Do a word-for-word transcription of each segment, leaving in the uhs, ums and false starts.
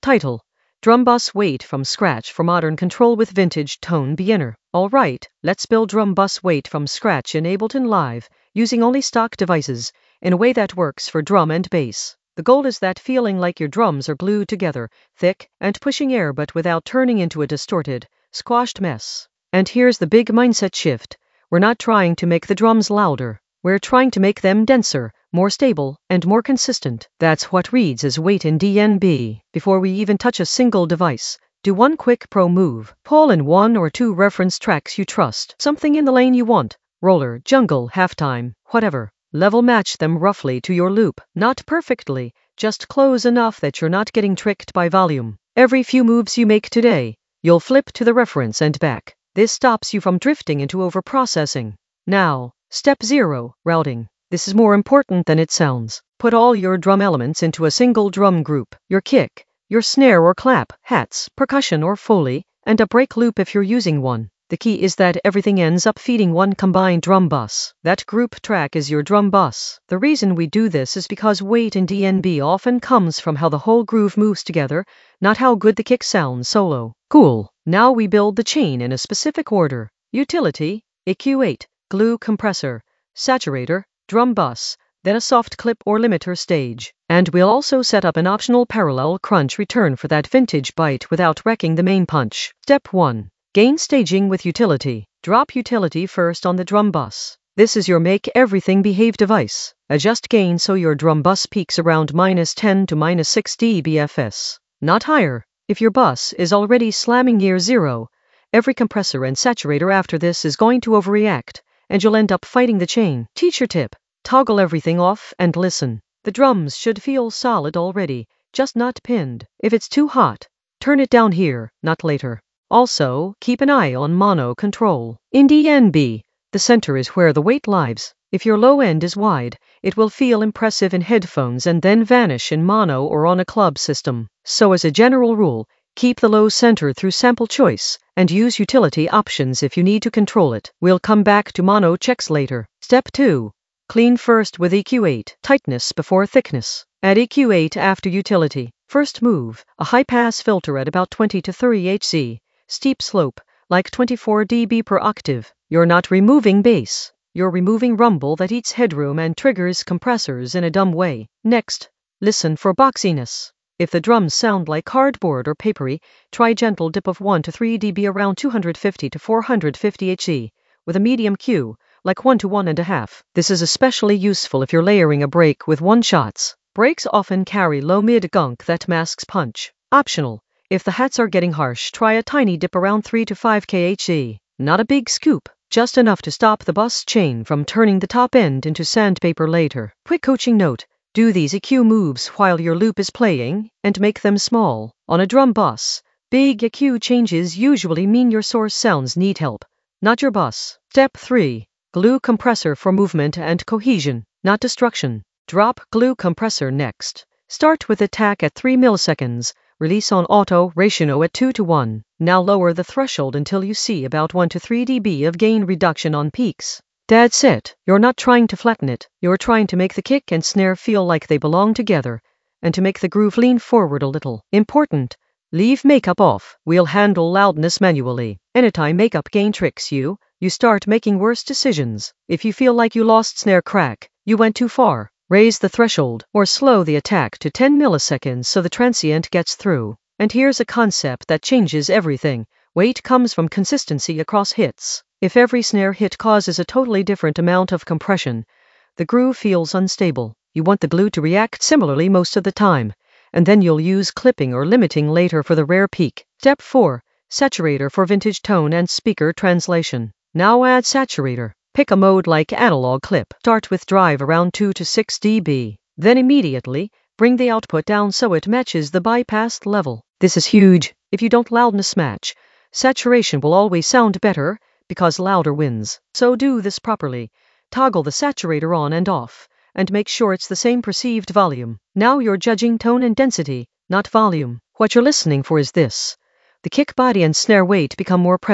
Title: Drum Bus Weight from Scratch for Modern Control with Vintage Tone Beginner. Alright, let's build Drum Bus Weight from scratch in Ableton Live, using only stock devices, in a way that works for drum and bass. The goal is that feeling like your drums are glued together, thick, and pushing air but without turning into a distorted, squashed mess. And here's the big mindset shift. We're not trying to make the drums louder. We're trying to make them denser, more stable, and more consistent. That's what reads as weight in D N B. Before we even touch a single device, do one quick pro move. Pull in one or two reference tracks you trust. Something in the lane you want. Roller, jungle, halftime, whatever. Level match them roughly to your loop. Not perfectly, just close enough that you're not getting tricked by volume. Every few moves you make today, you'll flip to the reference and back. This stops you from drifting into overprocessing. Now, Step zero. Routing. This is more important than it sounds. Put all your drum elements into a single drum group. Your kick, your snare or clap, hats, percussion or foley, and a break loop if you're using one. The key is that everything ends up feeding one combined drum bus. That group track is your drum bus. The reason we do this is because weight in D N B often comes from how the whole groove moves together, not how good the kick sounds solo. Cool. Now we build the chain in a specific order. Utility, E Q eight. Glue compressor, saturator, drum bus, then a soft clip or limiter stage. And we'll also set up an optional parallel crunch return for that vintage bite without wrecking the main punch. Step one. Gain staging with utility. Drop utility first on the drum bus. This is your make everything behave device. Adjust gain so your drum bus peaks around minus ten to minus six decibels. Not higher. If your bus is already slamming near zero, every compressor and saturator after this is going to overreact, and you'll end up fighting the chain. Teacher tip: toggle everything off and listen. The drums should feel solid already, just not pinned. If it's too hot, turn it down here, not later. Also, keep an eye on mono control. In D N B, the center is where the weight lies. If your low end is wide, it will feel impressive in headphones and then vanish in mono or on a club system. So as a general rule, keep the low center through sample choice, and use utility options if you need to control it. We'll come back to mono checks later. Step two. Clean first with E Q eight. Tightness before thickness. Add E Q eight after utility. First move, a high-pass filter at about twenty to thirty hertz. Steep slope, like twenty-four decibels per octave. You're not removing bass. You're removing rumble that eats headroom and triggers compressors in a dumb way. Next, listen for boxiness. If the drums sound like cardboard or papery, try gentle dip of one to three decibels around two hundred fifty to four hundred fifty hertz, with a medium Q, like one to one and a half. This is especially useful if you're layering a break with one-shots. Breaks often carry low-mid gunk that masks punch. Optional. If the hats are getting harsh, try a tiny dip around three to five kilohertz. Not a big scoop, just enough to stop the bus chain from turning the top end into sandpaper later. Quick coaching note. Do these E Q moves while your loop is playing, and make them small. On a drum bus, big E Q changes usually mean your source sounds need help, not your bus. Step three. Glue compressor for movement and cohesion, not destruction. Drop glue compressor next. Start with attack at three milliseconds, release on auto ratio at two to one. Now lower the threshold until you see about one to three decibels of gain reduction on peaks. That's it. You're not trying to flatten it. You're trying to make the kick and snare feel like they belong together, and to make the groove lean forward a little. Important. Leave makeup off. We'll handle loudness manually. Anytime makeup gain tricks you, you start making worse decisions. If you feel like you lost snare crack, you went too far. Raise the threshold, or slow the attack to ten milliseconds so the transient gets through. And here's a concept that changes everything. Weight comes from consistency across hits. If every snare hit causes a totally different amount of compression, the groove feels unstable. You want the glue to react similarly most of the time, and then you'll use clipping or limiting later for the rare peak. Step four. Saturator for vintage tone and speaker translation. Now add saturator. Pick a mode like analog clip. Start with drive around two to six decibels. Then immediately, bring the output down so it matches the bypassed level. This is huge. If you don't loudness match, saturation will always sound better, because louder wins. So do this properly. Toggle the saturator on and off, and make sure it's the same perceived volume. Now you're judging tone and density, not volume. What you're listening for is this. The kick body and snare weight become more present,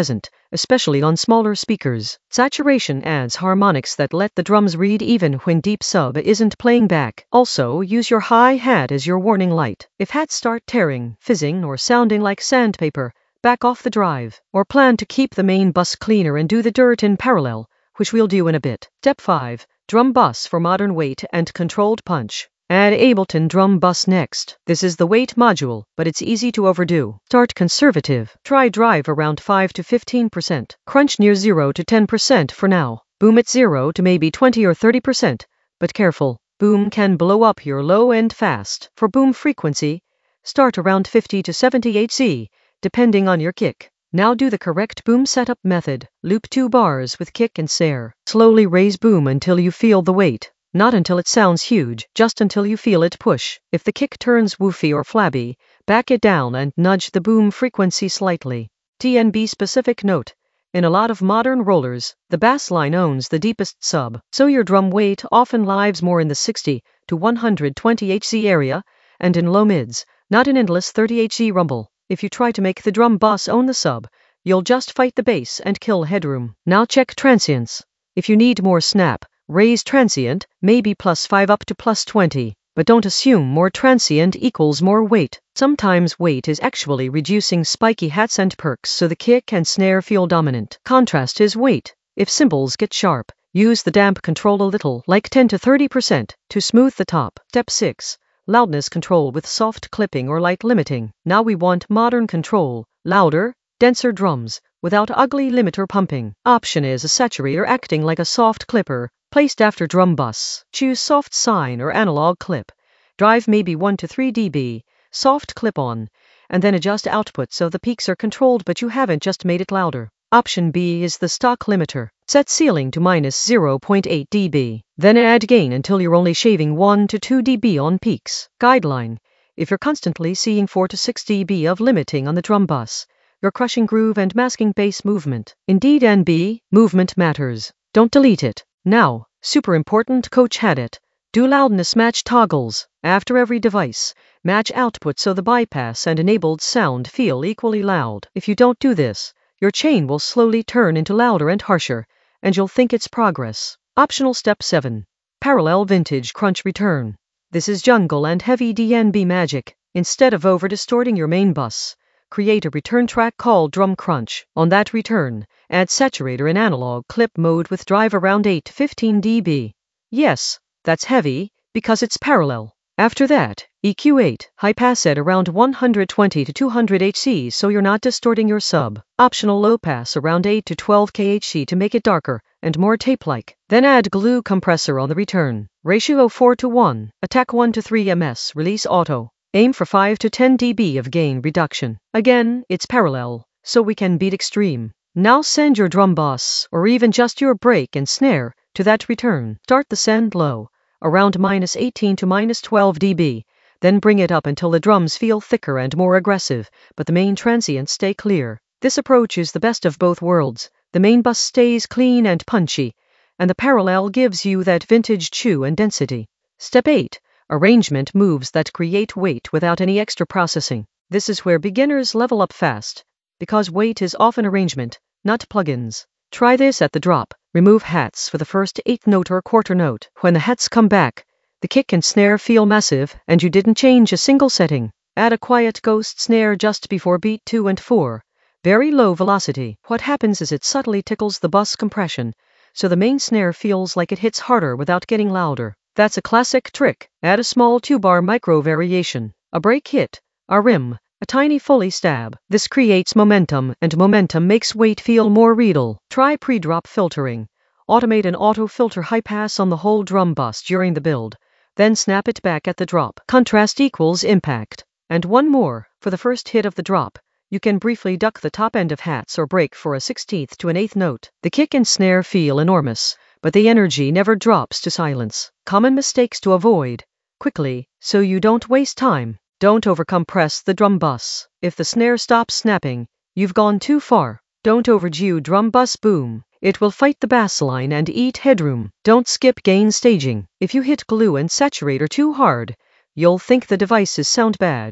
especially on smaller speakers. Saturation adds harmonics that let the drums read even when deep sub isn't playing back. Also, use your hi-hat as your warning light. If hats start tearing, fizzing, or sounding like sandpaper, back off the drive. Or plan to keep the main bus cleaner and do the dirt in parallel, which we'll do in a bit. Step five. Drum bus for modern weight and controlled punch. Add Ableton Drum Bus next. This is the weight module, but it's easy to overdo. Start conservative. Try drive around five to fifteen percent. Crunch near zero to ten percent for now. Boom at zero to maybe twenty or thirty percent. But careful, boom can blow up your low end fast. For boom frequency, start around fifty to seventy hertz, depending on your kick. Now do the correct boom setup method. Loop two bars with kick and snare. Slowly raise boom until you feel the weight. Not until it sounds huge, just until you feel it push. If the kick turns woofy or flabby, back it down and nudge the boom frequency slightly. T N B specific note. In a lot of modern rollers, the bass line owns the deepest sub, so your drum weight often lives more in the sixty to one hundred twenty hertz area, and in low mids, not an endless thirty hertz rumble. If you try to make the drum bus own the sub, you'll just fight the bass and kill headroom. Now check transients. If you need more snap, raise transient, maybe plus five up to plus twenty, but don't assume more transient equals more weight. Sometimes weight is actually reducing spiky hats and perks so the kick and snare feel dominant. Contrast is weight. If cymbals get sharp, use the damp control a little, like ten to thirty percent, to smooth the top. Step six. Loudness control with soft clipping or light limiting. Now we want modern control, louder, denser drums, without ugly limiter pumping. Option is a saturator acting like a soft clipper, placed after drum bus. Choose soft sine or analog clip. Drive maybe one to three decibels, soft clip on, and then adjust output so the peaks are controlled but you haven't just made it louder. Option B is the stock limiter. Set ceiling to minus zero point eight decibels. Then add gain until you're only shaving one to two decibels on peaks. Guideline. If you're constantly seeing four to six decibels of limiting on the drum bus, you're crushing groove and masking bass movement. Indeed N B, movement matters. Don't delete it. Now, super important, coach had it. Do loudness match toggles. After every device, match output so the bypass and enabled sound feel equally loud. If you don't do this, your chain will slowly turn into louder and harsher, and you'll think it's progress. Optional step seven. Parallel vintage crunch return. This is jungle and heavy D N B magic. Instead of over distorting your main bus, create a return track called drum crunch. On that return, add saturator in analog clip mode with drive around eight to fifteen decibels. Yes, that's heavy, because it's parallel. After that, E Q eight, high pass at around one hundred twenty to two hundred hertz so you're not distorting your sub. Optional low pass around eight to twelve kilohertz to make it darker and more tape-like. Then add glue compressor on the return. Ratio four to one, attack one to three meters, release auto. Aim for five to ten decibels of gain reduction. Again, it's parallel, so we can beat extreme. Now send your drum bus, or even just your break and snare, to that return. Start the send low, around minus eighteen to minus twelve decibels, then bring it up until the drums feel thicker and more aggressive, but the main transients stay clear. This approach is the best of both worlds. The main bus stays clean and punchy, and the parallel gives you that vintage chew and density. Step eight. Arrangement moves that create weight without any extra processing. This is where beginners level up fast, because weight is often arrangement, not plugins. Try this at the drop. Remove hats for the first eighth note or quarter note. When the hats come back, the kick and snare feel massive, and you didn't change a single setting. Add a quiet ghost snare just before beat two and four. Very low velocity. What happens is it subtly tickles the bus compression, so the main snare feels like it hits harder without getting louder. That's a classic trick. Add a small two-bar micro variation, a break hit, a rim, a tiny Foley stab. This creates momentum, and momentum makes weight feel more real. Try pre-drop filtering. Automate an auto-filter high pass on the whole drum bus during the build, then snap it back at the drop. Contrast equals impact. And one more, for the first hit of the drop, you can briefly duck the top end of hats or break for a sixteenth to an eighth note. The kick and snare feel enormous, but the energy never drops to silence. Common mistakes to avoid. Quickly, so you don't waste time. Don't overcompress the drum bus. If the snare stops snapping, you've gone too far. Don't overdo drum bus boom. It will fight the bass line and eat headroom. Don't skip gain staging. If you hit glue and saturator too hard, you'll think the devices sound bad,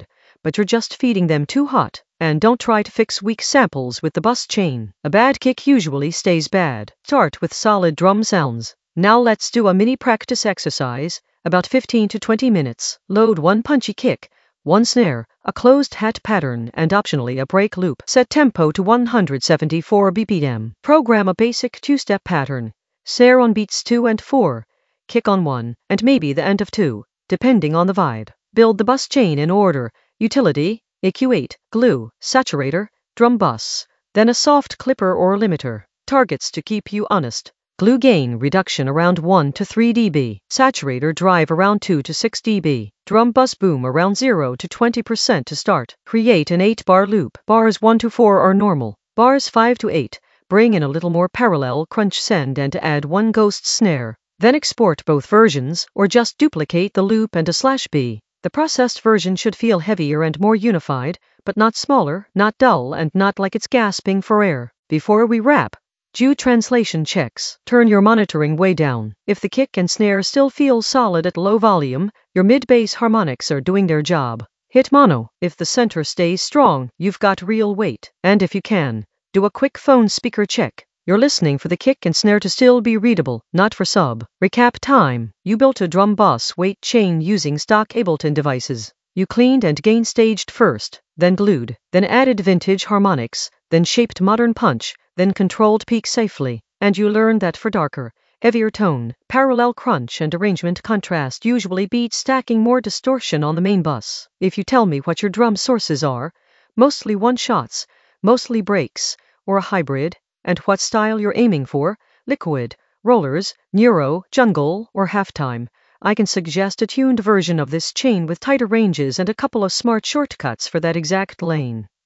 but you're just feeding them too hot. And don't try to fix weak samples with the bus chain. A bad kick usually stays bad. Start with solid drum sounds. Now let's do a mini practice exercise, about fifteen to twenty minutes. Load one punchy kick, one snare, a closed hat pattern, and optionally a break loop. Set tempo to one hundred seventy-four B P M. Program a basic two-step pattern. Snare on beats two and four, kick on one, and maybe the end of two, depending on the vibe. Build the bus chain in order. Utility, E Q eight, glue, saturator, drum bus, then a soft clipper or limiter. Targets to keep you honest. Glue gain reduction around one to three decibels. Saturator drive around two to six decibels. Drum bus boom around zero to twenty percent to start. Create an eight bar loop. Bars one to four are normal. Bars five to eight, bring in a little more parallel crunch send and add one ghost snare. Then export both versions, or just duplicate the loop and a slash B. The processed version should feel heavier and more unified, but not smaller, not dull, and not like it's gasping for air. Before we wrap, do translation checks. Turn your monitoring way down. If the kick and snare still feel solid at low volume, your mid-bass harmonics are doing their job. Hit mono. If the center stays strong, you've got real weight. And if you can, do a quick phone speaker check. You're listening for the kick and snare to still be readable, not for sub. Recap time. You built a drum bus weight chain using stock Ableton devices. You cleaned and gain staged first, then glued, then added vintage harmonics, then shaped modern punch, then controlled peak safely. And you learned that for darker, heavier tone, parallel crunch and arrangement contrast usually beat stacking more distortion on the main bus. If you tell me what your drum sources are, mostly one-shots, mostly breaks, or a hybrid, and what style you're aiming for, liquid, rollers, neuro, jungle, or halftime, I can suggest a tuned version of this chain with tighter ranges and a couple of smart shortcuts for that exact lane.